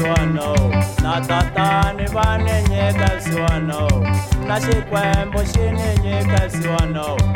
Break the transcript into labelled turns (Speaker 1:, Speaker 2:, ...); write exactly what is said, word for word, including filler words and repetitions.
Speaker 1: siwano na tatani va ni nyika siwano na xikwembu xi ni nyika siwano